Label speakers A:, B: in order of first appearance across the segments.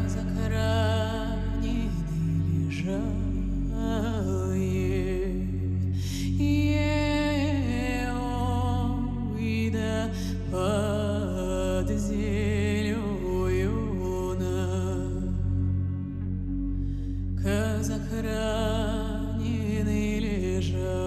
A: захоронены лежа, ой, да под зеленью захоронены лежа.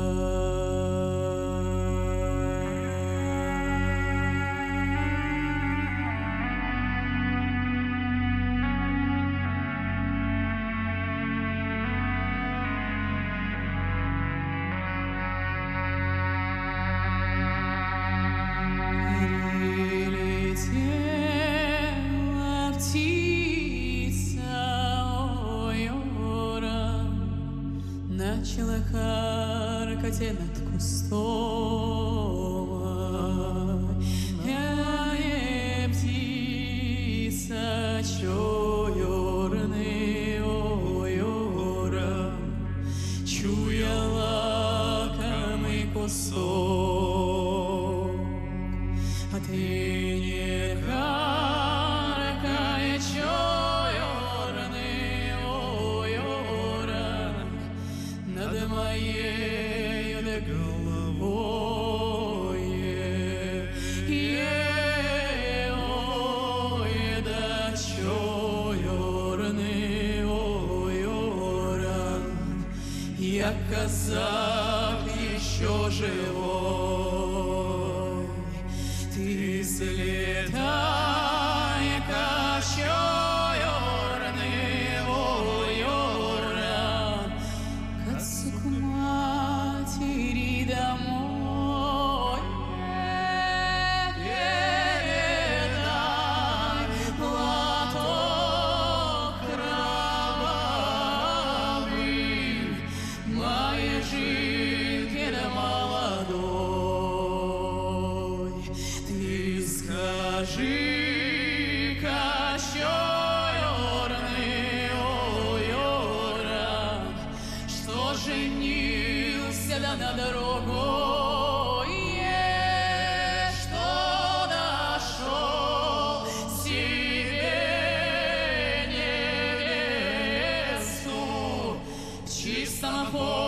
A: Прилетела птица, ой, начала харкать над кустом. Птица черный, ой, чуя лакомый кусок. А ты не каркай, черный, ой, над моей головой. Ой, да черный, ой, я казак еще живой. Ты слетай-ка, черный, ой, к отцу, к матери домой. Передай платок кровавый моей жинке да молодой. Ты скажи-ка, черный, ой, что женился да на другой, что нашел себе невесту в чистом поле.